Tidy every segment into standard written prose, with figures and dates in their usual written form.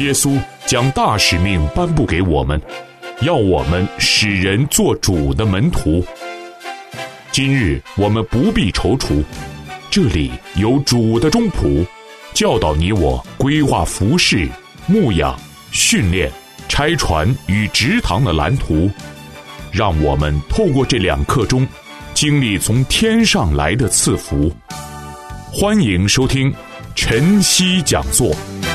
耶稣将大使命颁布给我们，要我们使人做主的门徒。今日我们不必踌躇，这里有主的中仆，教导你我规划服事、牧养、训练、拆船与植堂的蓝图，让我们透过这2课中经历从天上来的赐福。欢迎收听晨曦讲座。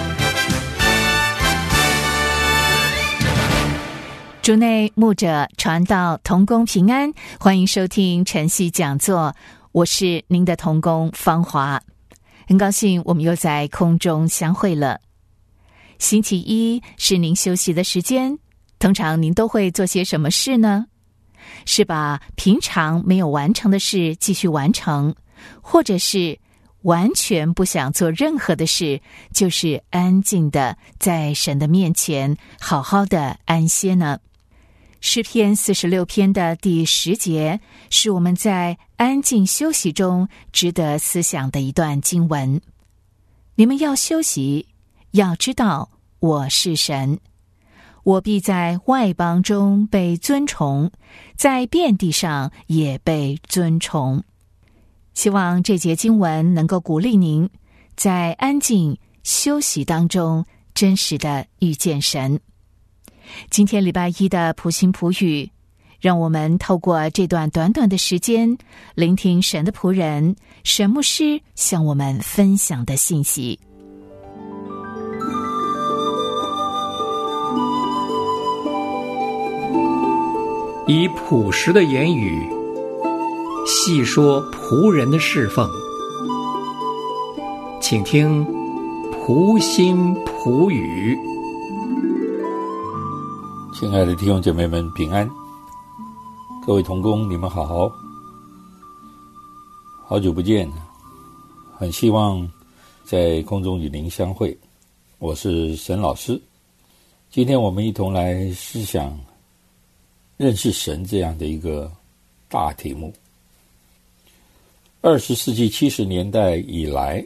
主内牧者传道同工平安，欢迎收听晨曦讲座，我是您的同工芳华，很高兴我们又在空中相会了。星期一是您休息的时间，通常您都会做些什么事呢？是把平常没有完成的事继续完成，或者是完全不想做任何的事，就是安静的在神的面前好好的安歇呢？诗篇46篇的第10节是我们在安静休息中值得思想的一段经文。你们要休息，要知道我是神，我必在外邦中被尊崇，在遍地上也被尊崇。希望这节经文能够鼓励您在安静休息当中真实的遇见神。今天礼拜一的普心普语，让我们透过这段短短的时间，聆听神的仆人神牧师向我们分享的信息。 以朴实的言语细说仆人的侍奉，请听普心普语。 亲爱的弟兄姐妹们平安，各位同工你们好，好久不见，很希望在空中与您相会。我是沈老师，今天我们一同来思想认识神这样的一个大题目。20世纪70年代以来，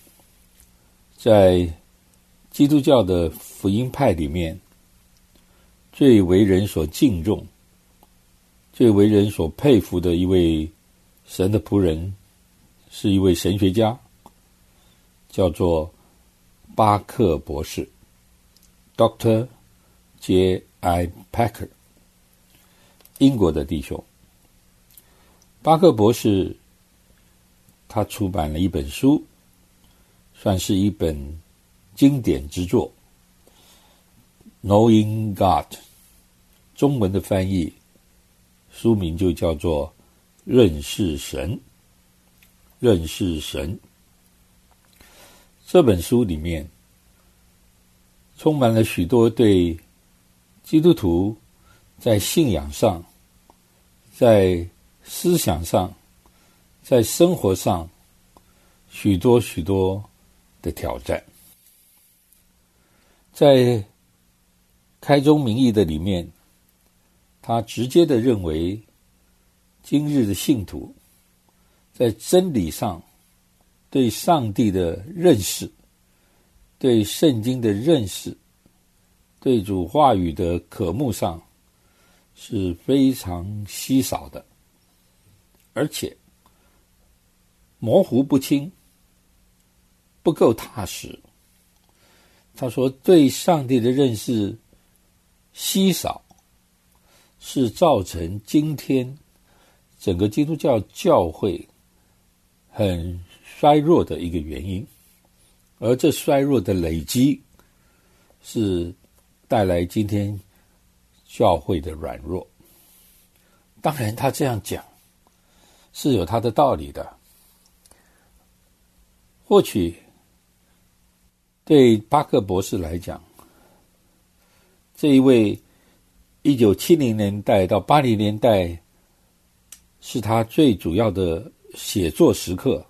在基督教的福音派里面，最为人所敬重、最为人所佩服的一位神的仆人，是一位神学家，叫做巴克博士 Dr. J.I. Packer， 英国的弟兄。巴克博士他出版了一本书，算是一本经典之作， Knowing God， 中文的翻译书名就叫做认识神。认识神这本书里面充满了许多对基督徒在信仰上、在思想上、在生活上许多许多的挑战。在开宗明义的里面，他直接的认为今日的信徒在真理上对上帝的认识、对圣经的认识、对主话语的渴慕上是非常稀少的，而且模糊不清，不够踏实。他说对上帝的认识稀少，是造成今天整个基督教教会很衰弱的一个原因，而这衰弱的累积是带来今天教会的软弱。当然他这样讲是有他的道理的，或许对巴克博士来讲，这一位1970年代到80年代是他最主要的写作时刻。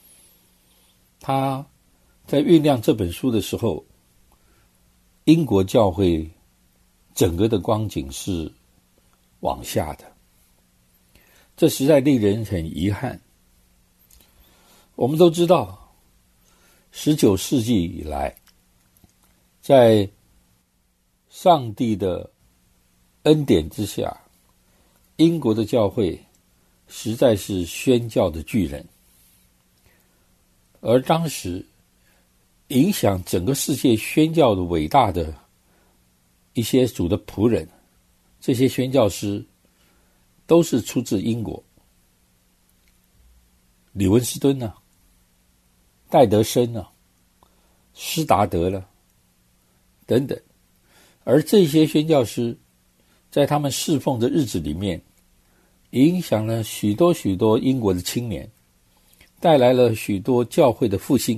他在酝酿这本书的时候，英国教会整个的光景是往下的，这实在令人很遗憾。我们都知道19世纪以来，在上帝的恩典之下，英国的教会实在是宣教的巨人，而当时影响整个世界宣教的伟大的一些主的仆人，这些宣教师都是出自英国，李文斯顿啊，戴德生啊，施达德了等等。而这些宣教师在他们侍奉的日子里面，影响了许多许多英国的青年，带来了许多教会的复兴。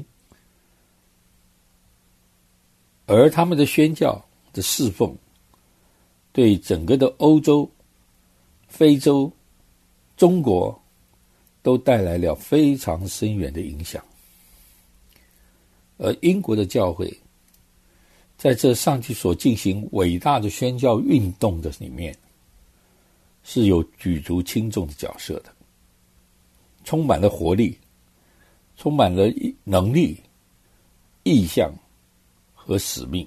而他们的宣教的侍奉，对整个的欧洲、非洲、中国都带来了非常深远的影响。而英国的教会在这上去所进行伟大的宣教运动的里面，是有举足轻重的角色的，充满了活力，充满了能力、意向和使命。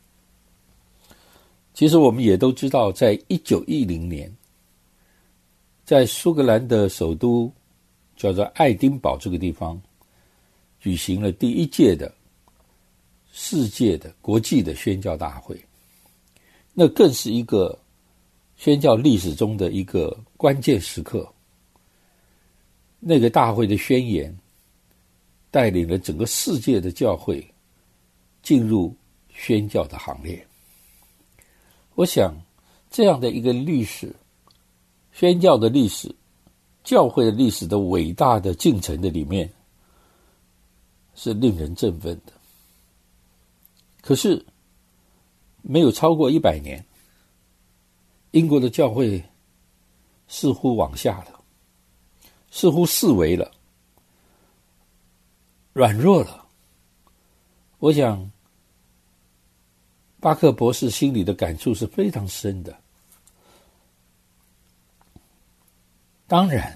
其实我们也都知道，在1910年，在苏格兰的首都叫做爱丁堡这个地方，举行了第一届的世界的国际的宣教大会，那更是一个宣教历史中的一个关键时刻。那个大会的宣言带领了整个世界的教会进入宣教的行列。我想这样的一个历史，宣教的历史，教会的历史的伟大的进程的里面，是令人振奋的。可是没有超过100年，英国的教会似乎往下了，似乎式微了，软弱了。我想巴克博士心里的感触是非常深的。当然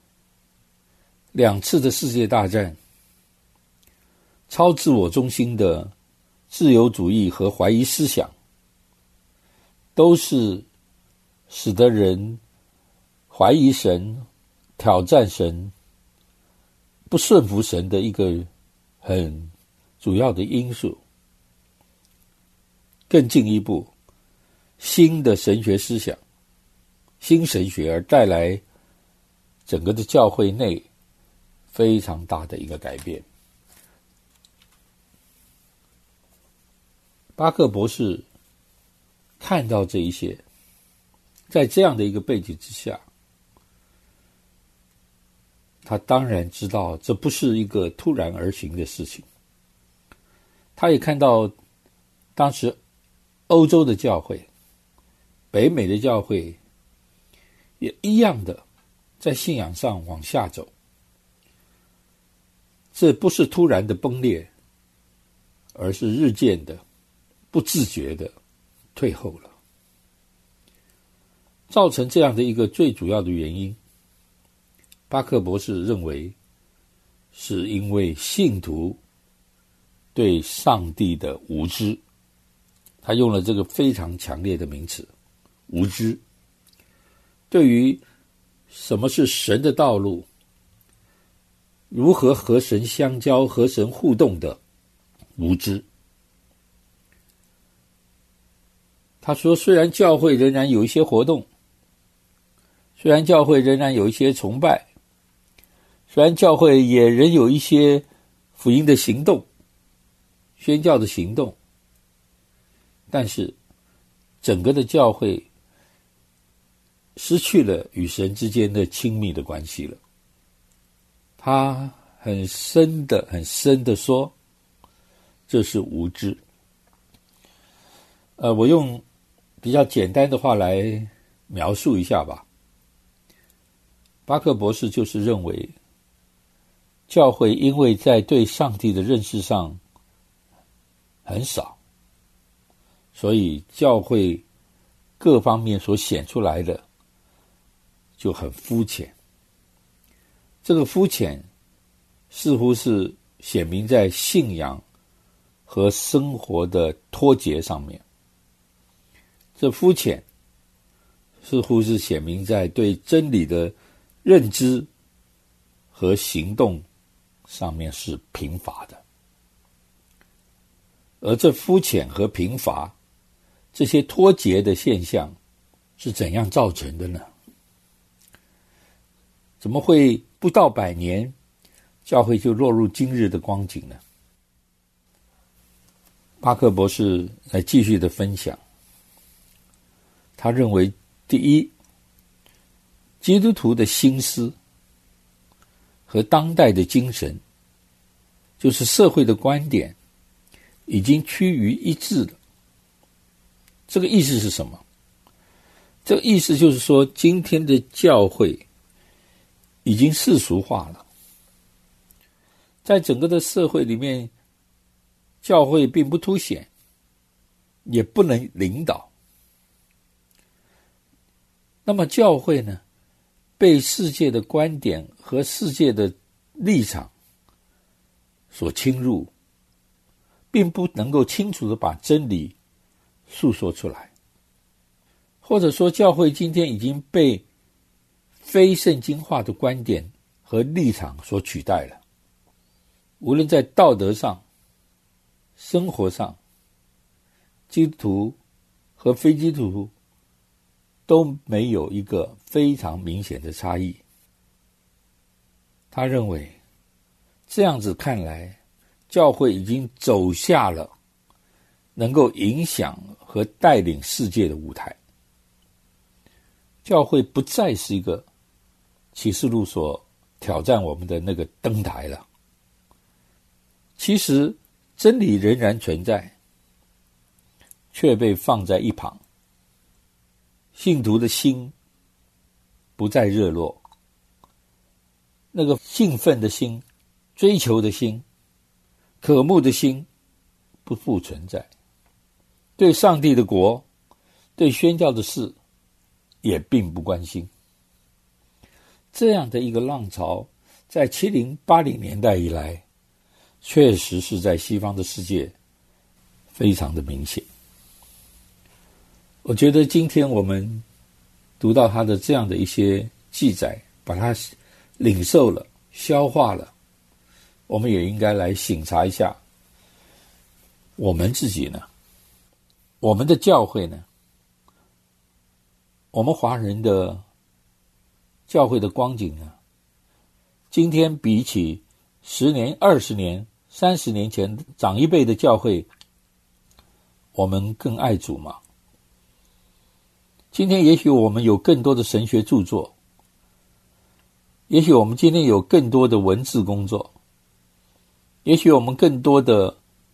2次的世界大战，超自我中心的自由主义和怀疑思想，都是使得人怀疑神、挑战神、不顺服神的一个很主要的因素。更进一步，新的神学思想、新神学而带来整个的教会内非常大的一个改变。巴克博士看到这一些，在这样的一个背景之下，他当然知道这不是一个突然而行的事情。他也看到当时欧洲的教会、北美的教会也一样的在信仰上往下走，这不是突然的崩裂，而是日渐的不自觉的退后了。造成这样的一个最主要的原因，巴克博士认为是因为信徒对上帝的无知。他用了这个非常强烈的名词，无知。对于什么是神的道路，如何和神相交、和神互动的无知。他说，虽然教会仍然有一些活动，虽然教会仍然有一些崇拜，虽然教会也仍有一些福音的行动、宣教的行动，但是整个的教会失去了与神之间的亲密的关系了。他很深的说，这是无知。我用比较简单的话来描述一下吧。巴克博士就是认为，教会因为在对上帝的认识上很少，所以教会各方面所显出来的就很肤浅。这个肤浅似乎是显明在信仰和生活的脱节上面。 这肤浅似乎是显明在对真理的认知和行动上面是贫乏的。而这肤浅和贫乏这些脱节的现象是怎样造成的呢？怎么会不到100年教会就落入今日的光景呢？巴克博士来继续的分享，他认为，第一，基督徒的心思和当代的精神，就是社会的观点已经趋于一致了。这个意思是什么？这个意思就是说，今天的教会已经世俗化了，在整个的社会里面，教会并不凸显，也不能领导。那么教会呢，被世界的观点和世界的立场所侵入，并不能够清楚地把真理诉说出来。或者说，教会今天已经被非圣经化的观点和立场所取代了。无论在道德上、生活上，基督徒和非基督徒都没有一个非常明显的差异。他认为，这样子看来，教会已经走下了能够影响和带领世界的舞台。教会不再是一个启示录所挑战我们的那个灯台了。其实真理仍然存在，却被放在一旁。信徒的心不再热络，那个兴奋的心、追求的心、渴慕的心不复存在。对上帝的国、对宣教的事也并不关心。这样的一个浪潮在70、80年代以来，确实是在西方的世界非常的明显。我觉得今天我们读到他的这样的一些记载，把它领受了、消化了，我们也应该来省察一下我们自己呢，我们的教会呢，我们华人的教会的光景呢，今天比起10年、20年、30年前长一辈的教会，我们更爱主吗？今天也许我们有更多的神学著作，也许我们今天有更多的文字工作，也许我们更多的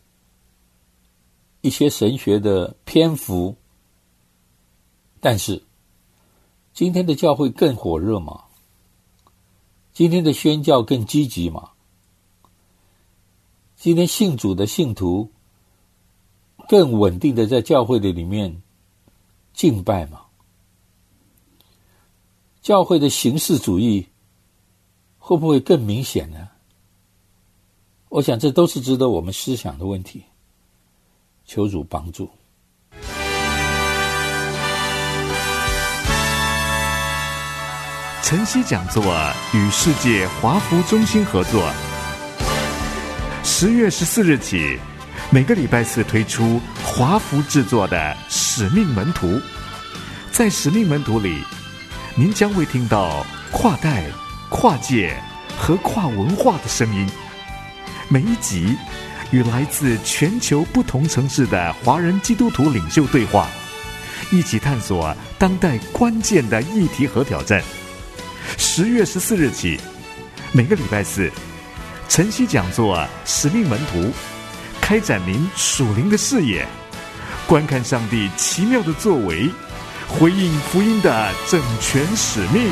一些神学的篇幅，但是今天的教会更火热吗？今天的宣教更积极吗？今天信主的信徒更稳定的在教会的里面敬拜吗？教会的形式主义会不会更明显呢？我想这都是值得我们思想的问题。求主帮助。 晨曦讲座与世界华福中心合作，10月14日起，每个礼拜四推出华福制作的使命门徒。在使命门徒里，您将会听到跨代、跨界和跨文化的声音。每一集与来自全球不同城市的华人基督徒领袖对话，一起探索当代关键的议题和挑战。10月14日起，每个礼拜四，晨曦讲座使命门徒，开展您属灵的视野，观看上帝奇妙的作为，回应福音的整全使命。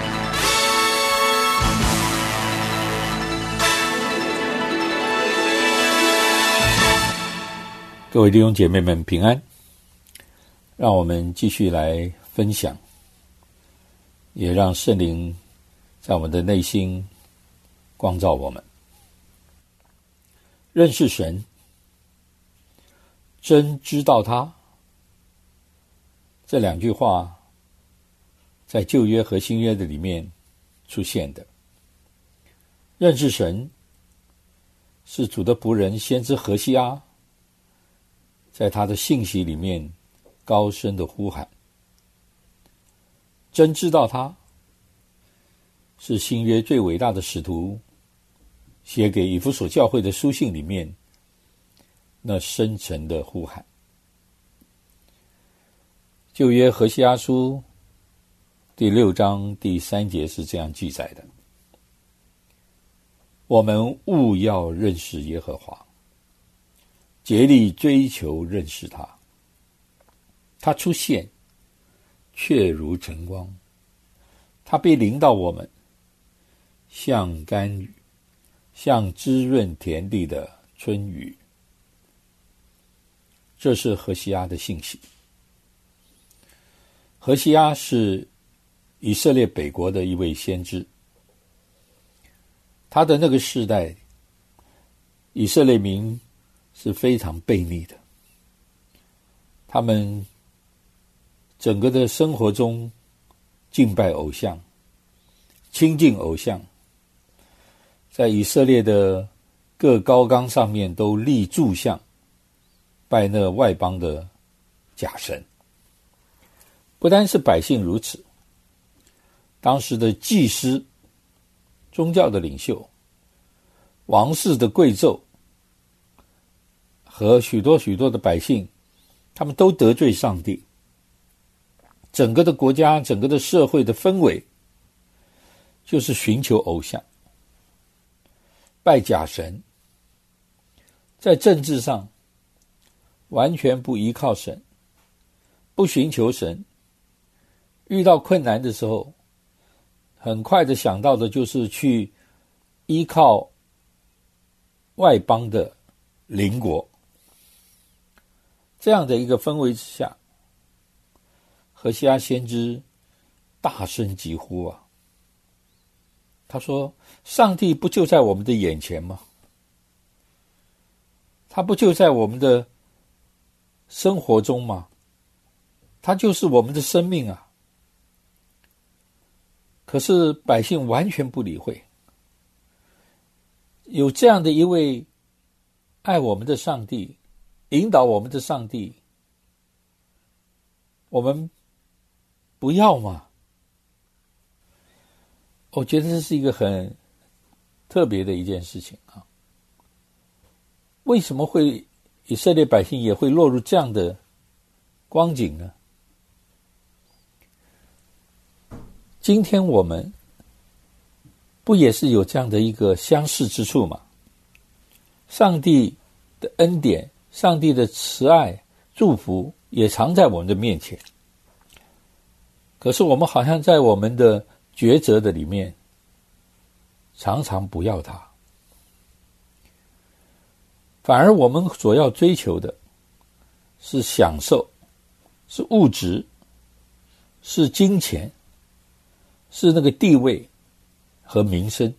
各位弟兄姐妹们平安，让我们继续来分享，也让圣灵在我们的内心光照我们。认识神，真知道他， 这两句话在旧约和新约的里面出现的。认识神是主的仆人先知何西阿在他的信息里面高声的呼喊。真知道他是新约最伟大的使徒写给以弗所教会的书信里面那深沉的呼喊。旧约何西阿书第6章第3节是这样记载的：我们务要认识耶和华，竭力追求认识他。他出现却如晨光，他必临到我们，像甘雨，像滋润田地的春雨。这是何西阿的信息。何西阿是以色列北国的一位先知，他的那个世代，以色列民是非常悖逆的，他们整个的生活中敬拜偶像，亲近偶像，在以色列的各高冈上面都立柱像，拜那外邦的假神。不单是百姓如此，当时的祭司、宗教的领袖、王室的贵胄和许多的百姓，他们都得罪上帝。整个的国家，整个的社会的氛围就是寻求偶像，拜假神，在政治上完全不依靠神，不寻求神，遇到困难的时候很快的想到的就是去依靠外邦的邻国。这样的一个氛围之下，何西阿先知大声疾呼啊，他说，上帝不就在我们的眼前吗？他不就在我们的生活中吗？他就是我们的生命啊。可是百姓完全不理会。有这样的一位爱我们的上帝，引导我们的上帝，我们不要吗？我觉得这是一个很特别的一件事情啊。为什么会以色列百姓也会落入这样的光景呢？今天我们不也是有这样的一个相似之处吗？上帝的恩典，上帝的慈爱、祝福也常在我们的面前。可是我们好像在我们的抉择的里面，常常不要它。反而我们所要追求的是享受，是物质，是金钱，是那个地位和名声。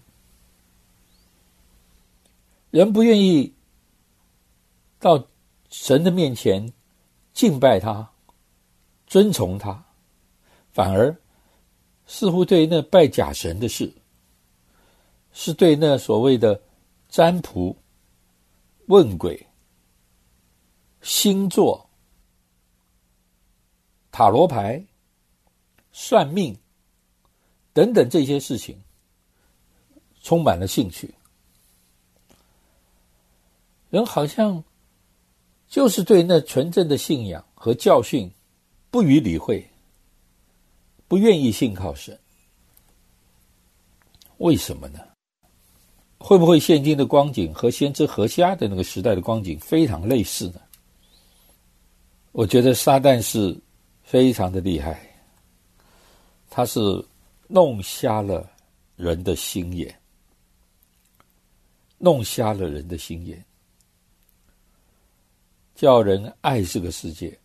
人不愿意到神的面前敬拜他，尊崇他，反而似乎对那拜假神的事，是对那所谓的占卜、问鬼、星座、塔罗牌、算命等等这些事情充满了兴趣。人好像就是对那纯正的信仰和教训不予理会，不愿意信靠神。为什么呢？会不会现今的光景和先知何西阿的那个时代的光景非常类似呢？我觉得撒旦是非常的厉害，他是弄瞎了人的心眼，弄瞎了人的心眼，叫人爱这个世界，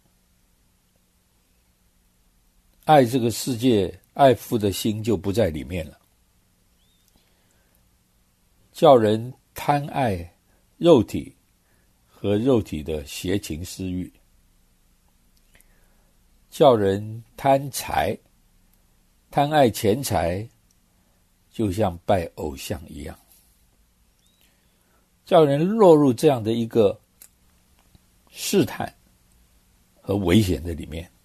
爱这个世界，爱父的心就不在里面了，叫人贪爱肉体和肉体的邪情私欲， 叫人贪财，贪爱钱财，就像拜偶像一样，叫人落入这样的一个试探和危险的里面。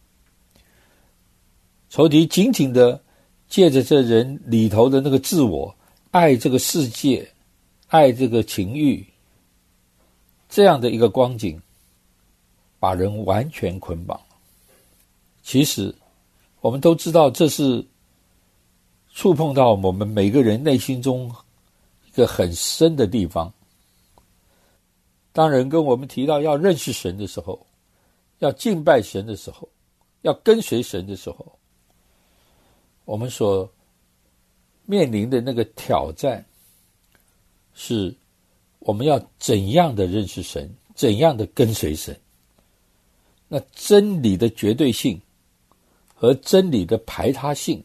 仇敌紧紧的借着这人里头的那个自我，爱这个世界，爱这个情欲，这样的一个光景，把人完全捆绑。其实我们都知道，这是触碰到我们每个人内心中一个很深的地方。当人跟我们提到要认识神的时候，要敬拜神的时候，要跟随神的时候，我们所面临的那个挑战是，我们要怎样的认识神，怎样的跟随神。那真理的绝对性和真理的排他性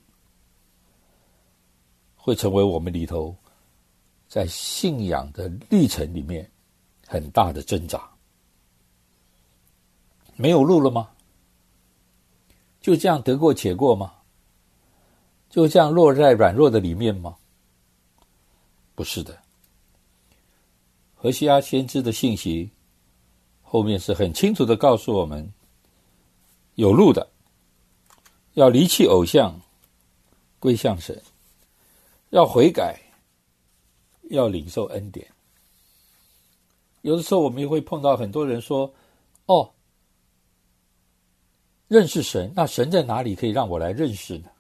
会成为我们里头在信仰的历程里面很大的挣扎。没有路了吗？就这样得过且过吗？就这样落在软弱的里面吗？不是的。何西阿先知的信息后面是很清楚的告诉我们，有路的，要离弃偶像，归向神，要悔改，要领受恩典。有的时候我们也会碰到很多人说，认识神，那神在哪里可以让我来认识呢？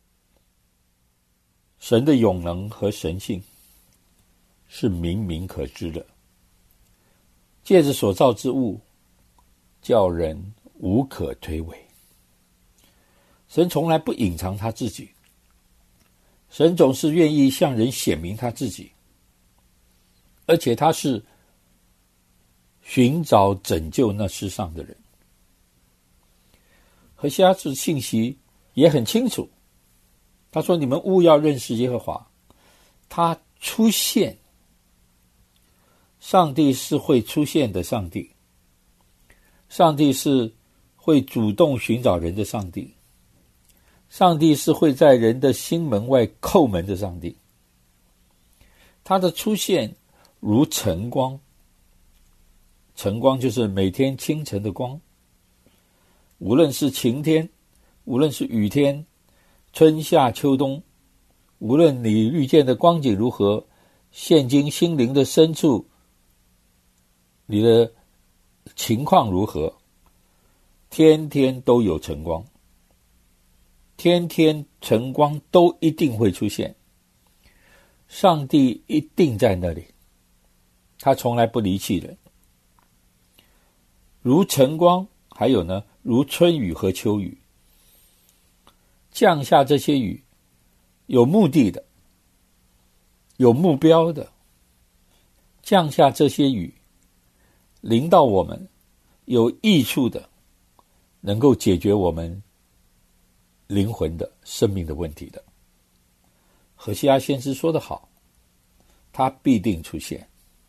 神的永能和神性是明明可知的，借着所造之物，叫人无可推诿。神从来不隐藏他自己，神总是愿意向人显明他自己，而且他是寻找拯救那世上的人。何西阿的信息也很清楚，他说，你们务要认识耶和华，他出现，上帝是会出现的上帝，上帝是会主动寻找人的上帝，上帝是会在人的心门外叩门的上帝。他的出现如晨光，晨光就是每天清晨的光，无论是晴天，无论是雨天，春夏秋冬，无论你遇见的光景如何，现今心灵的深处，你的情况如何，天天都有晨光，天天晨光都一定会出现。上帝一定在那里，他从来不离弃人。如晨光，还有呢，如春雨和秋雨，降下这些雨，有目的的，有目标的，降下这些雨，临到我们，有益处的，能够解决我们灵魂的生命的问题的。何西阿先知说得好，他必定出现。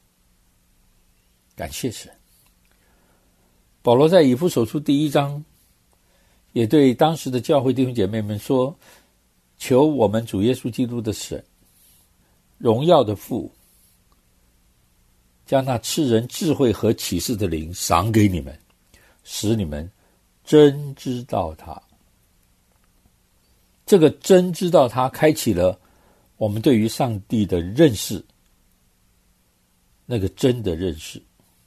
感谢神。保罗在以弗所书第1章也对当时的教会弟兄姐妹们说，求我们主耶稣基督的神，荣耀的父，将那赐人智慧和启示的灵赏给你们，使你们真知道他。这个真知道他开启了我们对于上帝的认识，那个真的认识。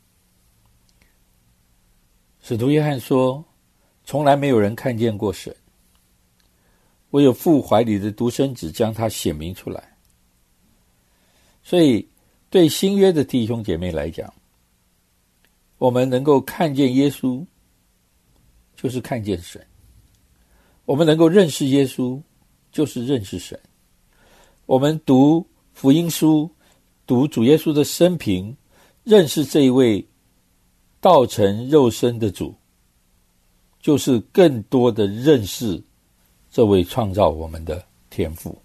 使徒约翰说，从来没有人看见过神，唯有父怀里的独生子将他显明出来。所以对新约的弟兄姐妹来讲，我们能够看见耶稣，就是看见神；我们能够认识耶稣，就是认识神。我们读福音书，读主耶稣的生平，认识这一位道成肉身的主，就是更多的认识这位创造我们的天父。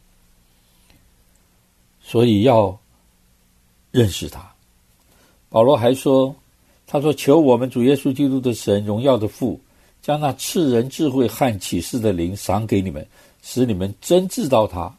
所以要认识他。保罗还说，他说，求我们主耶稣基督的神，荣耀的父， 将那赐人智慧和启示的灵赏给你们，使你们真知道他，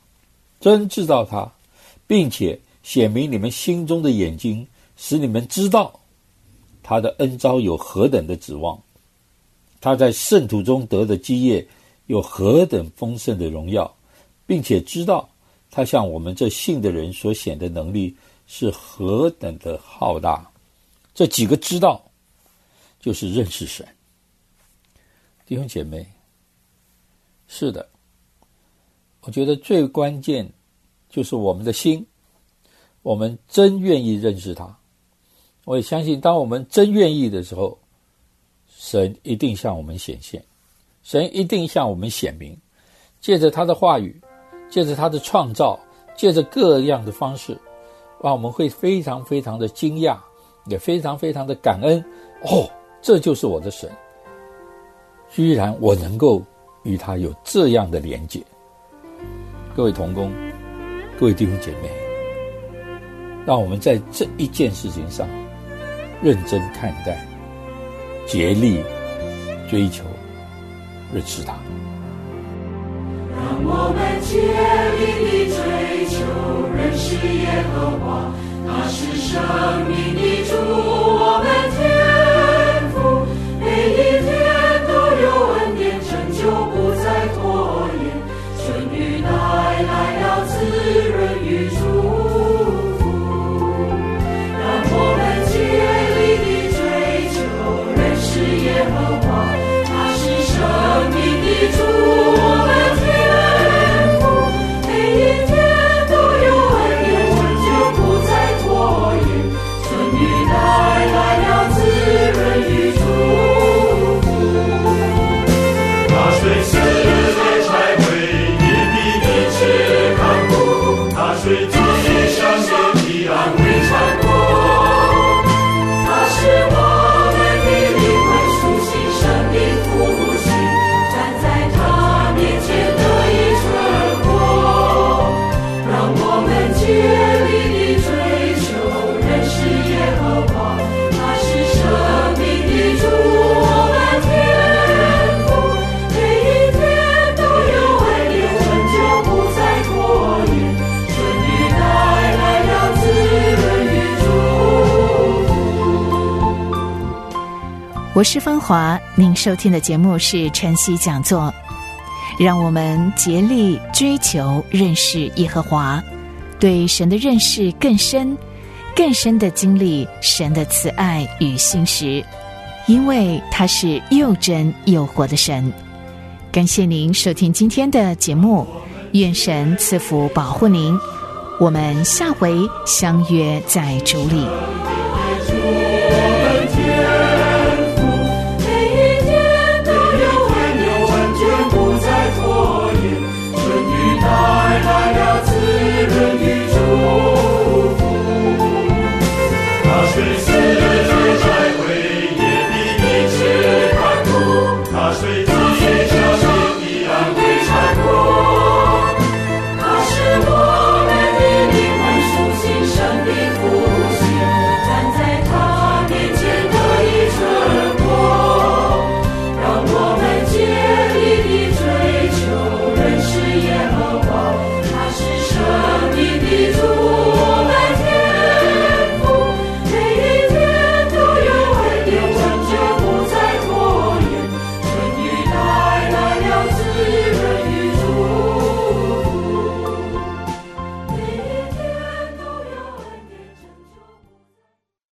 并且显明你们心中的眼睛，使你们知道他的恩召有何等的指望，他在圣徒中得的基业有何等丰盛的荣耀，并且知道他向我们这信的人所显的能力是何等的浩大。这几个知道就是认识神。弟兄姐妹，是的，我觉得最关键就是我们的心，我们真愿意认识他。我也相信当我们真愿意的时候，神一定向我们显现，神一定向我们显明，借着他的话语，借着他的创造，借着各样的方式，让我们会非常非常的惊讶，也非常非常的感恩。这就是我的神，居然我能够与他有这样的连结。各位同工，各位弟兄姐妹，让我们在这一件事情上认真看待，竭力追求认识他。 让我们竭力地追求认识耶和华，他是生命的主，我们天父，每一天都有恩典拯救，不再拖延，春雨带来了滋润与祝福。让我们竭力地追求认识耶和华，他是生命的主，我们天父，每一天都有恩典拯救，不再拖延，春雨带来了滋润与祝福。他虽是在拆毁野地的切干木，他虽地上野地安慰残破，他是我们的灵魂苏醒，生命复兴，站在他面前得以存活。让我们竭力地追求认识耶和华，他是生命的主，我们天父，每一天都有恩典拯救，不再拖延，春雨带来了滋润与祝福。 我是芳华，您收听的节目是晨曦讲座。让我们竭力追求认识耶和华，对神的认识更深，更深的经历神的慈爱与信实，因为他是又真又活的神。感谢您收听今天的节目，愿神赐福保护您，我们下回相约在主里。